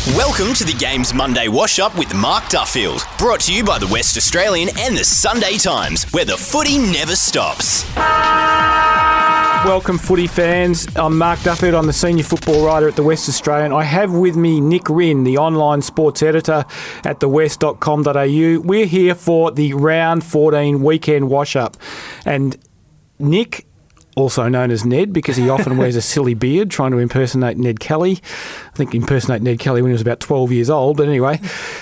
Welcome to the Games Monday Wash-Up with Mark Duffield. Brought to you by the West Australian and the Sunday Times, where the footy never stops. Welcome, footy fans. I'm Mark Duffield. I'm the senior football writer at the West Australian. I have with me Nick Rinn, the online sports editor at thewest.com.au. We're here for the Round 14 weekend wash-up. And Nick, also known as Ned, because he often wears a silly beard, trying to impersonate Ned Kelly. I think impersonate Ned Kelly when he was about 12 years old. But anyway,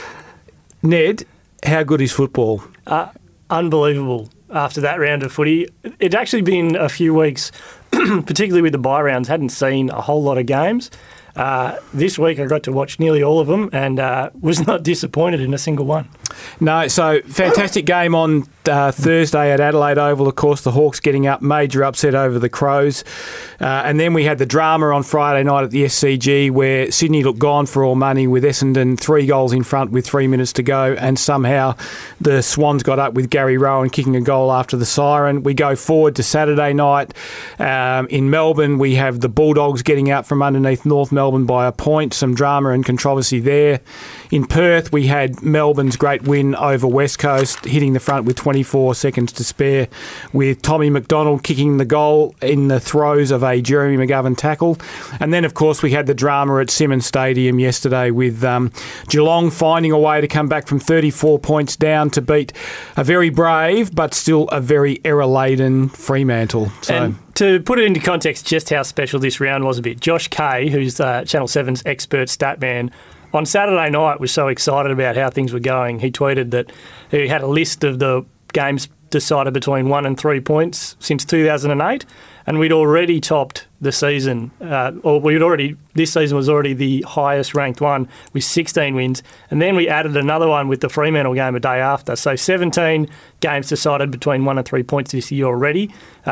Ned, how good is football? Unbelievable. After that round of footy, it'd actually been a few weeks, particularly with the bye rounds, hadn't seen a whole lot of games. This week I got to watch nearly all of them and was not disappointed in a single one. No, so fantastic game on Thursday at Adelaide Oval. Of course, the Hawks getting up, major upset over the Crows. And then we had the drama on Friday night at the SCG where Sydney looked gone for all money with Essendon 3 goals in front with 3 minutes to go, and somehow the Swans got up with Gary Rowan kicking a goal after the siren. We go forward to Saturday night. In Melbourne, we have the Bulldogs getting out from underneath North Melbourne by a point. Some drama and controversy there. In Perth, we had Melbourne's great win over West Coast, hitting the front with 24 seconds to spare, with Tommy McDonald kicking the goal in the throes of a Jeremy McGovern tackle. And then, of course, we had the drama at Simmons Stadium yesterday with Geelong finding a way to come back from 34 points down to beat a very brave but still a very error-laden Fremantle. And to put it into context just how special this round was a bit, Josh Kay, who's Channel 7's expert stat man, on Saturday night was so excited about how things were going. He tweeted that he had a list of the games decided between 1 and 3 points since 2008, and we'd already topped the season. This season was already the highest ranked one with 16 wins, and then we added another one with the Fremantle game a day after. So 17 games decided between 1 and 3 points this year already.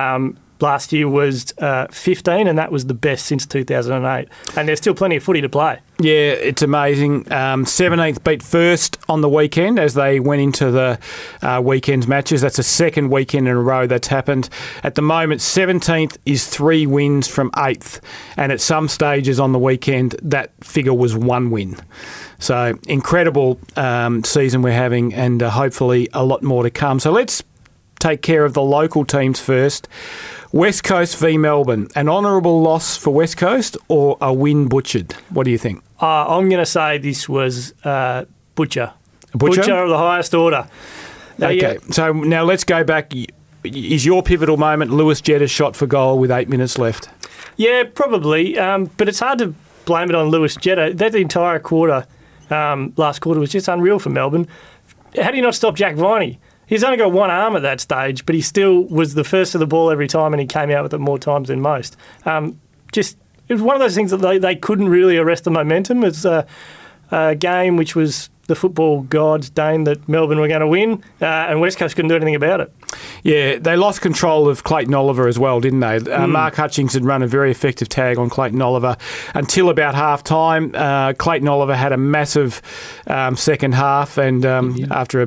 Last year was 15, and that was the best since 2008. And there's still plenty of footy to play. Yeah, it's amazing. 17th beat first on the weekend as they went into the weekend's matches. That's the second weekend in a row that's happened. At the moment, 17th is 3 wins from 8th. And at some stages on the weekend, that figure was 1 win. So incredible season we're having, and hopefully a lot more to come. So let's take care of the local teams first. West Coast v Melbourne. An honourable loss for West Coast or a win butchered? What do you think? I'm going to say this was butcher. Butcher? Butcher of the highest order. Okay, so now let's go back. Is your pivotal moment Lewis Jetta's shot for goal with 8 minutes left? Yeah, probably. But it's hard to blame it on Lewis Jetta. That entire quarter, last quarter, was just unreal for Melbourne. How do you not stop Jack Viney? He's only got one arm at that stage, but he still was the first to the ball every time, and he came out with it more times than most. It was one of those things that they couldn't really arrest the momentum. It's a game which was the football gods deigned that Melbourne were going to win, and West Coast couldn't do anything about it. Yeah, they lost control of Clayton Oliver as well, didn't they? Mark Hutchings had run a very effective tag on Clayton Oliver until about half-time. Clayton Oliver had a massive second half, and after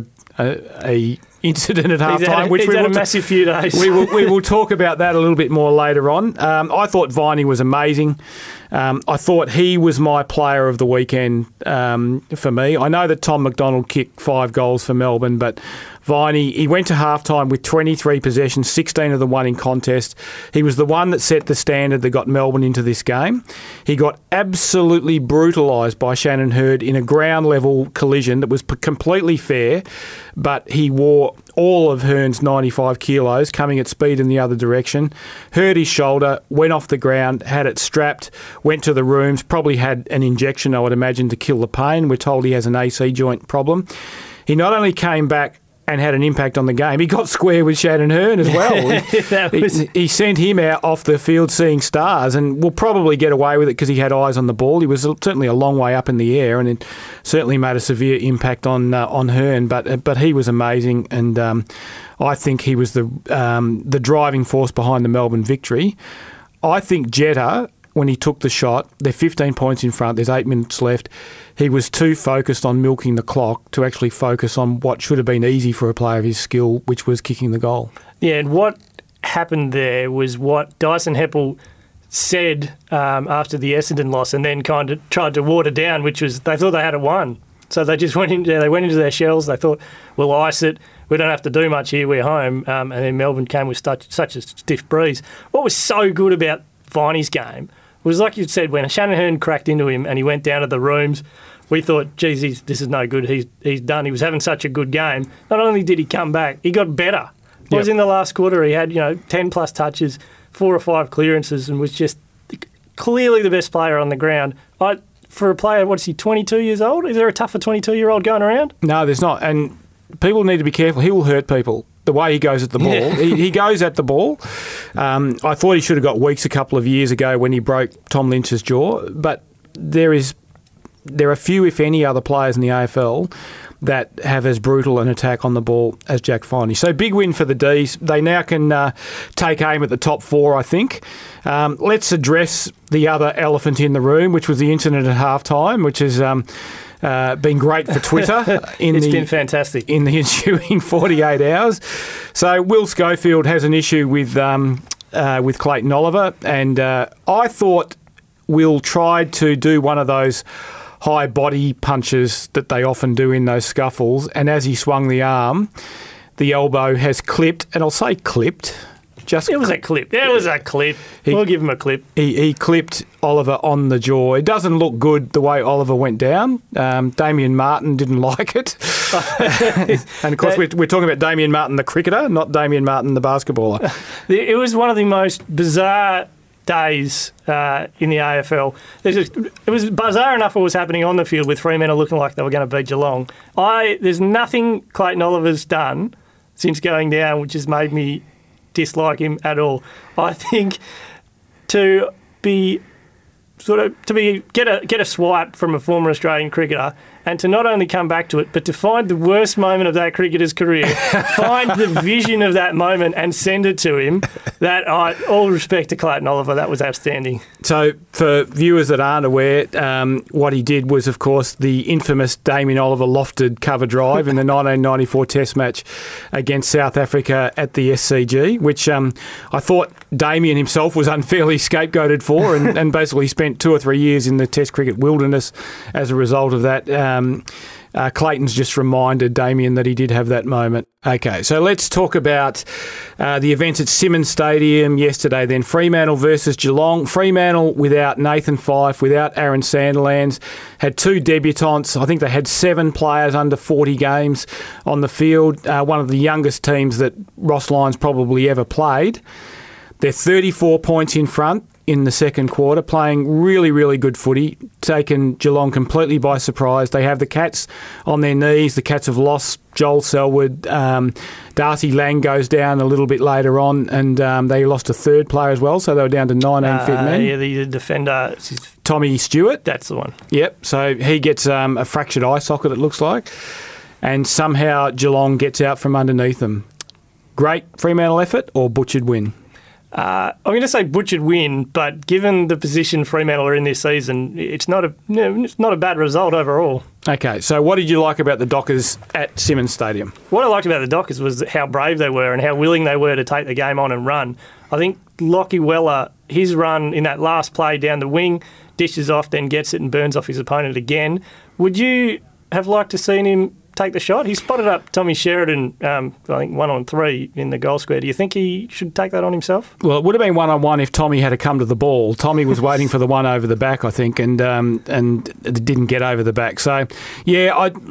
a incident at half-time, which we had a massive few days. We will talk about that a little bit more later on. I thought Viney was amazing. I thought he was my player of the weekend for me. I know that Tom McDonald kicked 5 goals for Melbourne, but Viney, he went to halftime with 23 possessions, 16 of them won in contest. He was the one that set the standard that got Melbourne into this game. He got absolutely brutalised by Shannon Hurd in a ground-level collision that was completely fair, but he wore all of Hearn's 95 kilos coming at speed in the other direction, hurt his shoulder, went off the ground, had it strapped, went to the rooms, probably had an injection, I would imagine, to kill the pain. We're told he has an AC joint problem. He not only came back and had an impact on the game, he got square with Shannon Hurn as well. He sent him out off the field seeing stars, and will probably get away with it because he had eyes on the ball. He was certainly a long way up in the air, and it certainly made a severe impact on Hurn. But he was amazing, and I think he was the driving force behind the Melbourne victory. I think Jetta, when he took the shot, they're 15 points in front, there's 8 minutes left. He was too focused on milking the clock to actually focus on what should have been easy for a player of his skill, which was kicking the goal. Yeah, and what happened there was what Dyson Heppel said after the Essendon loss, and then kind of tried to water down, which was they thought they had it won. So they just went into their shells. They thought, we'll ice it. We don't have to do much here. We're home. And then Melbourne came with such a stiff breeze. What was so good about Viney's game was, like you said, when Shanahan cracked into him and he went down to the rooms, we thought, geez, this is no good. He's done. He was having such a good game. Not only did he come back, he got better. Whereas in the last quarter, he had 10-plus touches, 4 or 5 clearances, and was just clearly the best player on the ground. For a player, what is he, 22 years old? Is there a tougher 22-year-old going around? No, there's not. And people need to be careful. He will hurt people. The way he goes at the ball. Yeah. He goes at the ball. I thought he should have got weeks a couple of years ago when he broke Tom Lynch's jaw. But there are few, if any, other players in the AFL that have as brutal an attack on the ball as Jack Viney. So big win for the D's. They now can take aim at the top 4, I think. Let's address the other elephant in the room, which was the incident at halftime, which has been great for Twitter. It's been fantastic. In the ensuing 48 hours. So Will Schofield has an issue with Clayton Oliver, and I thought Will tried to do one of those high body punches that they often do in those scuffles, and as he swung the arm, the elbow has clipped, and I'll say clipped. It was a clip. We'll give him a clip. He clipped Oliver on the jaw. It doesn't look good the way Oliver went down. Damien Martin didn't like it. And of course, we're talking about Damien Martin, the cricketer, not Damien Martin, the basketballer. It was one of the most bizarre days in the AFL. It was bizarre enough what was happening on the field with Fremantle looking like they were going to beat Geelong. There's nothing Clayton Oliver's done since going down which has made me dislike him at all. I think get a swipe from a former Australian cricketer, and to not only come back to it, but to find the worst moment of that cricketer's career, find the vision of that moment and send it to him. All respect to Clayton Oliver, that was outstanding. So for viewers that aren't aware, what he did was, of course, the infamous Damien Oliver lofted cover drive in the 1994 Test match against South Africa at the SCG, which I thought Damien himself was unfairly scapegoated for and basically spent 2 or 3 years in the Test cricket wilderness as a result of that. Clayton's just reminded Damien that he did have that moment. Okay, so let's talk about the events at Simmons Stadium yesterday then. Fremantle versus Geelong. Fremantle without Nathan Fyfe, without Aaron Sandilands, had 2 debutants. I think they had 7 players under 40 games on the field. One of the youngest teams that Ross Lyons probably ever played. They're 34 points in front in the second quarter, playing really, really good footy, taken Geelong completely by surprise. They have the Cats on their knees. The Cats have lost Joel Selwood. Darcy Lang goes down a little bit later on, and they lost a third player as well, so they were down to 19 fit men. Yeah, the defender. Tommy Stewart. That's the one. Yep, so he gets a fractured eye socket, it looks like, and somehow Geelong gets out from underneath them. Great Fremantle effort or butchered win? I'm going to say butchered win, but given the position Fremantle are in this season, it's not a bad result overall. Okay, so what did you like about the Dockers at Simmons Stadium? What I liked about the Dockers was how brave they were and how willing they were to take the game on and run. I think Lockie Weller, his run in that last play down the wing, dishes off, then gets it and burns off his opponent again. Would you have liked to seen him take the shot? He spotted up Tommy Sheridan, I think 1-on-3 in the goal square. Do you think he should take that on himself? Well, it would have been 1-on-1 if Tommy had to come to the ball. Tommy was waiting for the one over the back, I think, and it didn't get over the back. So, yeah,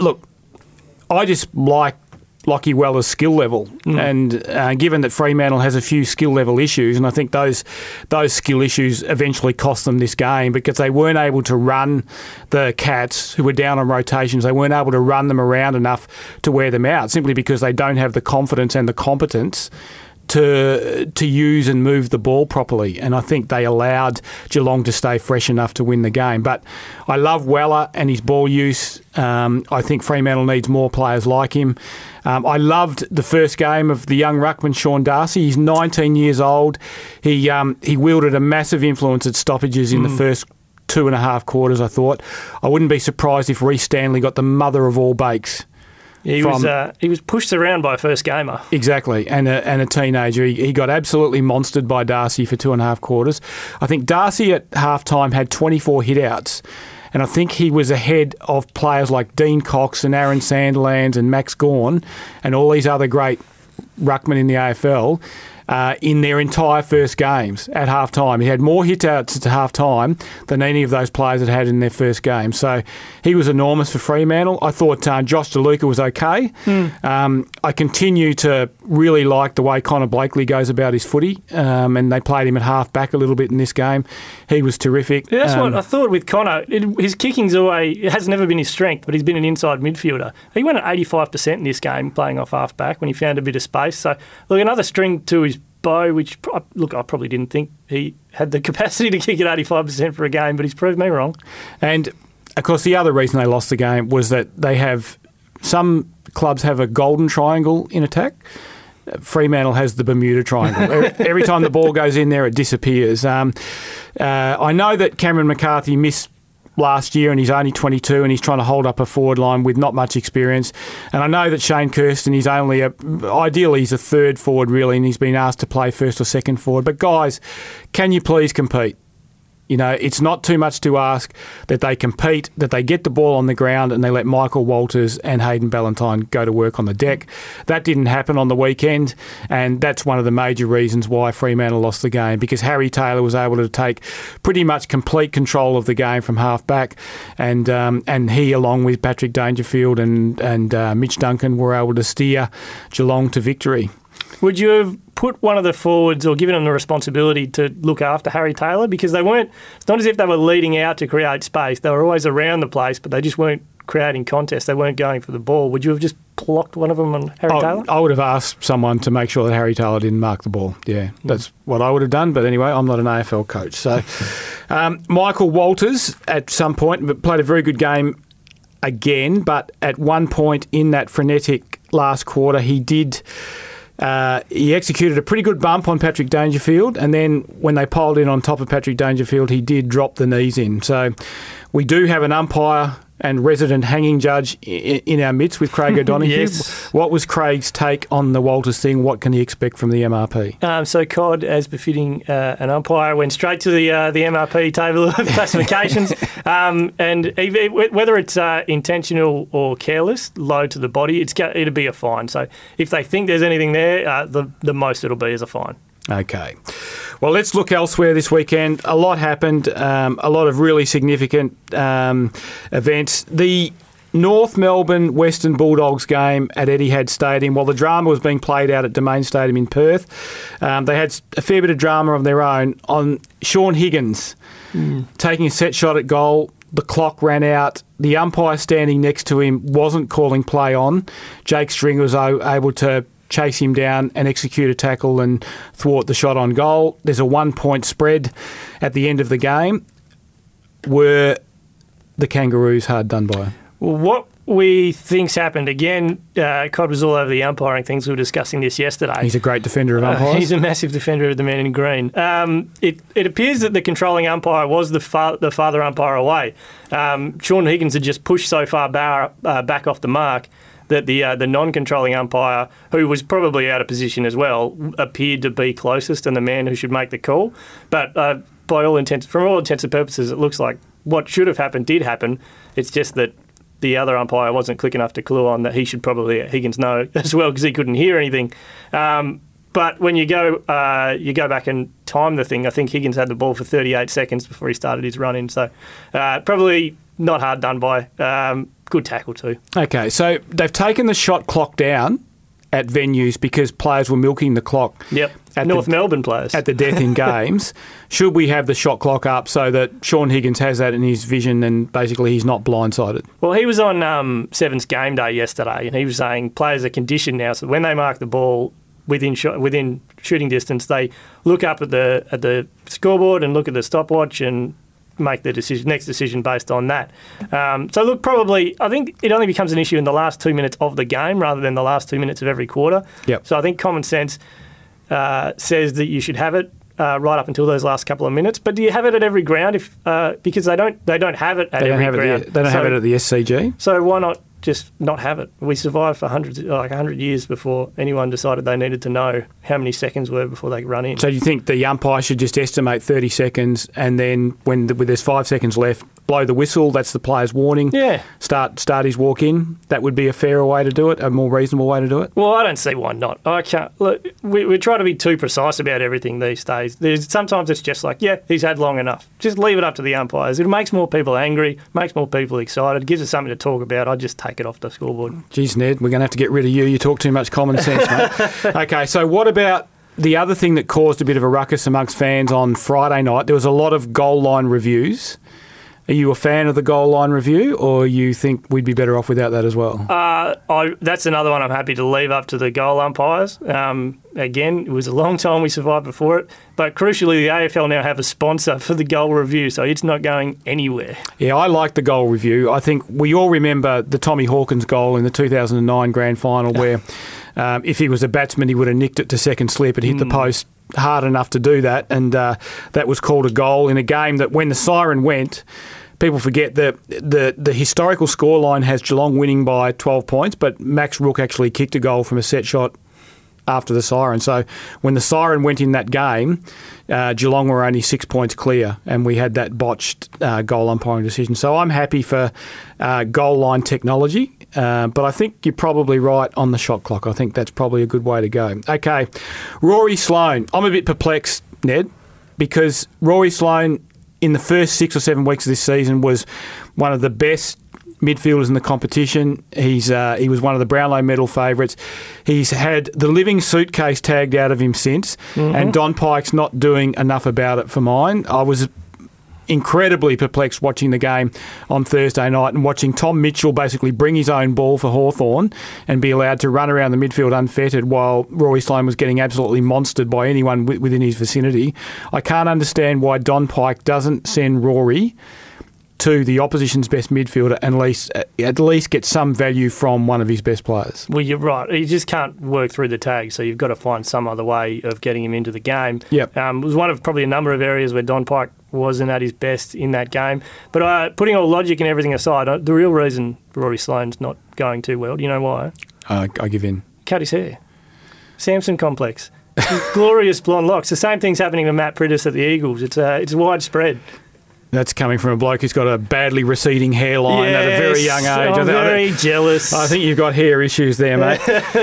I just like Lockie Weller's skill level, and given that Fremantle has a few skill level issues, and I think those skill issues eventually cost them this game because they weren't able to run the Cats, who were down on rotations. They weren't able to run them around enough to wear them out, simply because they don't have the confidence and the competence to use and move the ball properly, and I think they allowed Geelong to stay fresh enough to win the game. But I love Weller and his ball use. I think Fremantle needs more players like him. I loved the first game of the young ruckman, Sean Darcy. He's 19 years old. He wielded a massive influence at stoppages in the first 2.5 quarters, I thought. I wouldn't be surprised if Reece Stanley got the mother of all bakes He was pushed around by a first gamer. Exactly, and a teenager. He got absolutely monstered by Darcy for 2.5 quarters. I think Darcy at halftime had 24 hit-outs, and I think he was ahead of players like Dean Cox and Aaron Sandilands and Max Gawn and all these other great ruckmen in the AFL. In their entire first games at halftime. He had more hit-outs at halftime than any of those players had in their first game. So he was enormous for Fremantle. I thought Josh DeLuca was okay. I continue to really like the way Connor Blakely goes about his footy, and they played him at half-back a little bit in this game. He was terrific. Yeah, that's what I thought with Connor. His kicking's it has never been his strength, but he's been an inside midfielder. He went at 85% in this game playing off half-back when he found a bit of space. So, look, another string to his bow, which, look, I probably didn't think he had the capacity to kick at 85% for a game, but he's proved me wrong. And, of course, the other reason they lost the game was that some clubs have a golden triangle in attack. Fremantle has the Bermuda Triangle. Every time the ball goes in there, it disappears. I know that Cameron McCarthy missed last year and he's only 22 and he's trying to hold up a forward line with not much experience. And I know that Shane Kirsten is ideally he's a third forward really, and he's been asked to play first or second forward. But guys, can you please compete? You know, it's not too much to ask that they compete, that they get the ball on the ground and they let Michael Walters and Hayden Ballantyne go to work on the deck. That didn't happen on the weekend, and that's one of the major reasons why Fremantle lost the game, because Harry Taylor was able to take pretty much complete control of the game from half-back, and he, along with Patrick Dangerfield and Mitch Duncan, were able to steer Geelong to victory. Would you have put one of the forwards or given them the responsibility to look after Harry Taylor? Because they weren't, it's not as if they were leading out to create space. They were always around the place, but they just weren't creating contests. They weren't going for the ball. Would you have just blocked one of them on Harry Taylor? I would have asked someone to make sure that Harry Taylor didn't mark the ball. Yeah, that's what I would have done. But anyway, I'm not an AFL coach. So Michael Walters at some point played a very good game again, but at one point in that frenetic last quarter, he executed a pretty good bump on Patrick Dangerfield, and then when they piled in on top of Patrick Dangerfield, he did drop the knees in. So we do have an umpire and resident hanging judge in our midst with Craig O'Donoghue. Yes. What was Craig's take on the Walters thing? What can he expect from the MRP? So Cod, as befitting an umpire, went straight to the MRP table of classifications, and whether it's intentional or careless, low to the body, it'll be a fine. So if they think there's anything there, the most it'll be is a fine. Okay. Well, let's look elsewhere this weekend. A lot happened, a lot of really significant events. The North Melbourne Western Bulldogs game at Etihad Stadium, while the drama was being played out at Domain Stadium in Perth, they had a fair bit of drama of their own on Sean Higgins taking a set shot at goal. The clock ran out. The umpire standing next to him wasn't calling play on. Jake Stringer was able to chase him down and execute a tackle and thwart the shot on goal. There's a 1-point spread at the end of the game. Were the Kangaroos hard done by? Well, what we think's happened, again, Cod was all over the umpiring things. We were discussing this yesterday. He's a great defender of umpires. He's a massive defender of the man in green. It appears that the controlling umpire was the farther umpire away. Sean Higgins had just pushed so far back off the mark that the non-controlling umpire, who was probably out of position as well, appeared to be closest and the man who should make the call. But from all intents and purposes, it looks like what should have happened did happen. It's just that the other umpire wasn't quick enough to clue on that he should probably let Higgins know as well, because he couldn't hear anything. But when you go back and time the thing, I think Higgins had the ball for 38 seconds before he started his run-in. So probably not hard done by. Good tackle too. Okay, so they've taken the shot clock down at venues because players were milking the clock. Yep, North Melbourne players. At the death in games. Should we have the shot clock up so that Sean Higgins has that in his vision and basically he's not blindsided? Well, he was on Sevens game day yesterday and he was saying players are conditioned now, so when they mark the ball within shooting distance, they look up at the scoreboard and look at the stopwatch and make the next decision based on that. So look, probably, I think it only becomes an issue in the last 2 minutes of the game rather than the last 2 minutes of every quarter. Yep. So I think common sense says that you should have it right up until those last couple of minutes. But do you have it at every ground? Because they don't have it at every ground. They don't have it at the SCG. So why not just not have it. We survived for 100 years before anyone decided they needed to know how many seconds were before they could run in. So you think the umpire should just estimate 30 seconds and then when there's 5 seconds left, blow the whistle, that's the player's warning. Yeah. Start his walk in. That would be a fairer way to do it, a more reasonable way to do it. Well, I don't see why not. I can't. Look, we try to be too precise about everything these days. Sometimes it's just like, yeah, he's had long enough. Just leave it up to the umpires. It makes more people angry, makes more people excited, gives us something to talk about. I just take it off the scoreboard. Geez, Ned, we're going to have to get rid of you. You talk too much common sense, mate. Okay, so what about the other thing that caused a bit of a ruckus amongst fans on Friday night? There was a lot of goal line reviews. Are you a fan of the goal line review, or you think we'd be better off without that as well? That's another one I'm happy to leave up to the goal umpires. Again, it was a long time we survived before it, but crucially, the AFL now have a sponsor for the goal review, so it's not going anywhere. Yeah, I like the goal review. I think we all remember the Tommy Hawkins goal in the 2009 grand final where if he was a batsman, he would have nicked it to second slip and hit the post hard enough to do that, and that was called a goal in a game that when the siren went, people forget that the historical scoreline has Geelong winning by 12 points, but Max Rook actually kicked a goal from a set shot after the siren. So when the siren went in that game, Geelong were only 6 points clear, and we had that botched goal umpiring decision. So I'm happy for goal line technology, but I think you're probably right on the shot clock. I think that's probably a good way to go. Okay, Rory Sloane. I'm a bit perplexed, Ned, because Rory Sloane in the first 6 or 7 weeks of this season was one of the best midfielders in the competition. He was one of the Brownlow medal favourites. He's had the living suitcase tagged out of him since, and Don Pyke's not doing enough about it for mine. I was incredibly perplexed watching the game on Thursday night and watching Tom Mitchell basically bring his own ball for Hawthorn and be allowed to run around the midfield unfettered while Rory Sloane was getting absolutely monstered by anyone within his vicinity. I can't understand why Don Pyke doesn't send Rory to the opposition's best midfielder and at least get some value from one of his best players. Well, you're right. He just can't work through the tag, so you've got to find some other way of getting him into the game. Yep. It was one of probably a number of areas where Don Pyke wasn't at his best in that game. But putting all logic and everything aside, the real reason Rory Sloane's not going too well, do you know why? I give in. Cut his hair. Samson complex. Glorious blonde locks. The same thing's happening to Matt Priddis at the Eagles. It's widespread. That's coming from a bloke who's got a badly receding hairline at a very young age. I'm very jealous. I think you've got hair issues there, mate.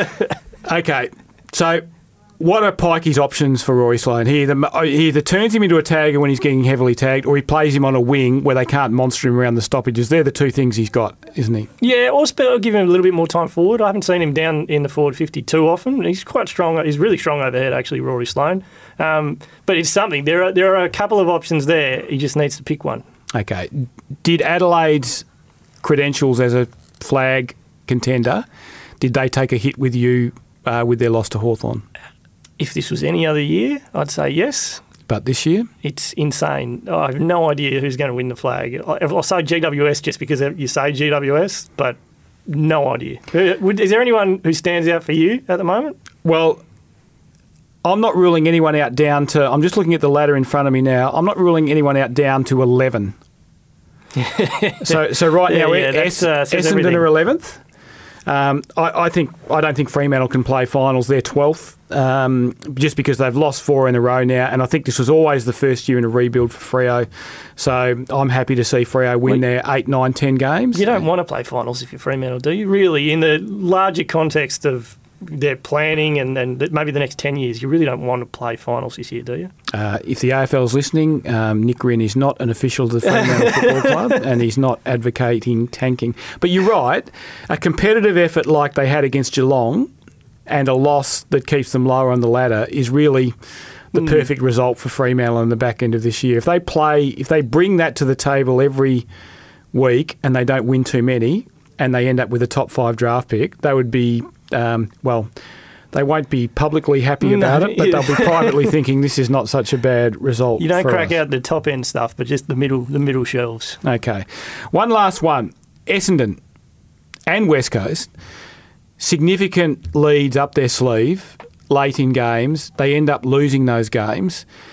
Okay, so what are Pikey's options for Rory Sloane? He either turns him into a tagger when he's getting heavily tagged, or he plays him on a wing where they can't monster him around the stoppages. They're the two things he's got, isn't he? Yeah, or give him a little bit more time forward. I haven't seen him down in the forward 50 too often. He's quite strong. He's really strong overhead, actually, Rory Sloane. But it's something. There are a couple of options there. He just needs to pick one. Okay. Did Adelaide's credentials as a flag contender, did they take a hit with you with their loss to Hawthorn? If this was any other year, I'd say yes. But this year? It's insane. I have no idea who's going to win the flag. I'll say GWS just because you say GWS, but no idea. Is there anyone who stands out for you at the moment? Well, I'm not ruling anyone out down to... I'm just looking at the ladder in front of me now. I'm not ruling anyone out down to 11. so right now, Essendon are 11th. I don't think Fremantle can play finals. They're 12th, just because they've lost 4 in a row now, and I think this was always the first year in a rebuild for Freo. So I'm happy to see Freo win their 8, 9, 10 games. You don't want to play finals if you're Fremantle, do you? Really, in the larger context of their planning and maybe the next 10 years, you really don't want to play finals this year, do you? If the AFL is listening, Nick Wren is not an official of the Fremantle Football Club and he's not advocating tanking. But you're right, a competitive effort like they had against Geelong and a loss that keeps them lower on the ladder is really the perfect result for Fremantle in the back end of this year. If they bring that to the table every week and they don't win too many and they end up with a top 5 draft pick, they would be... they won't be publicly happy about it, but they'll be privately thinking this is not such a bad result. You don't crack out the top end stuff, but just the middle shelves. Okay. One last one. Essendon and West Coast, significant leads up their sleeve late in games. They end up losing those games.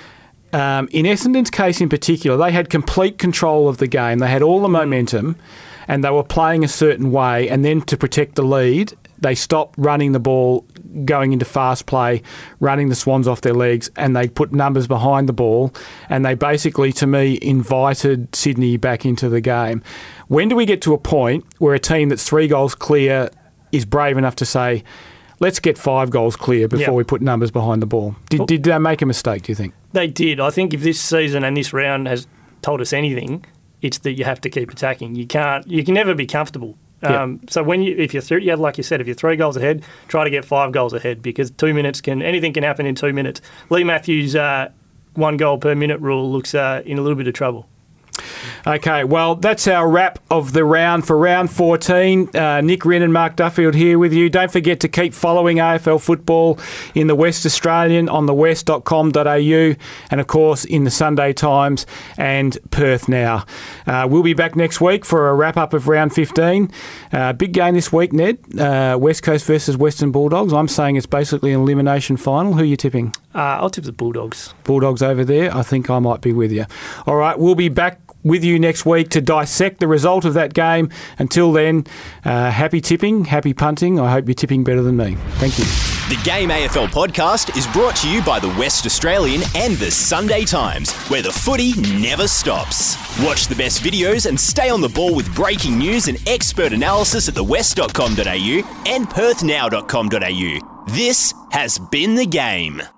in Essendon's case in particular, they had complete control of the game. They had all the momentum and they were playing a certain way, and then to protect the lead, they stopped running the ball, going into fast play, running the Swans off their legs, and they put numbers behind the ball, and they basically, to me, invited Sydney back into the game. When do we get to a point where a team that's 3 goals clear is brave enough to say, let's get 5 goals clear before we put numbers behind the ball? Did they make a mistake, do you think? They did. I think if this season and this round has told us anything, it's that you have to keep attacking. You can never be comfortable. So if you're like you said, if you're 3 goals ahead, try to get 5 goals ahead, because 2 minutes anything can happen in 2 minutes. Lee Matthews' 1 goal per minute rule looks in a little bit of trouble. Okay, well, that's our wrap of the round for round 14. Nick Rinn and Mark Duffield here with you. Don't forget to keep following AFL football in the West Australian on thewest.com.au and, of course, in the Sunday Times and Perth Now. We'll be back next week for a wrap-up of round 15. Big game this week, Ned. West Coast versus Western Bulldogs. I'm saying it's basically an elimination final. Who are you tipping? I'll tip the Bulldogs. Bulldogs over there. I think I might be with you. All right, we'll be back with you next week to dissect the result of that game. Until then, happy tipping, happy punting. I hope you're tipping better than me. Thank you. The Game AFL podcast is brought to you by the West Australian and the Sunday Times, where the footy never stops. Watch the best videos and stay on the ball with breaking news and expert analysis at thewest.com.au and perthnow.com.au. This has been The Game.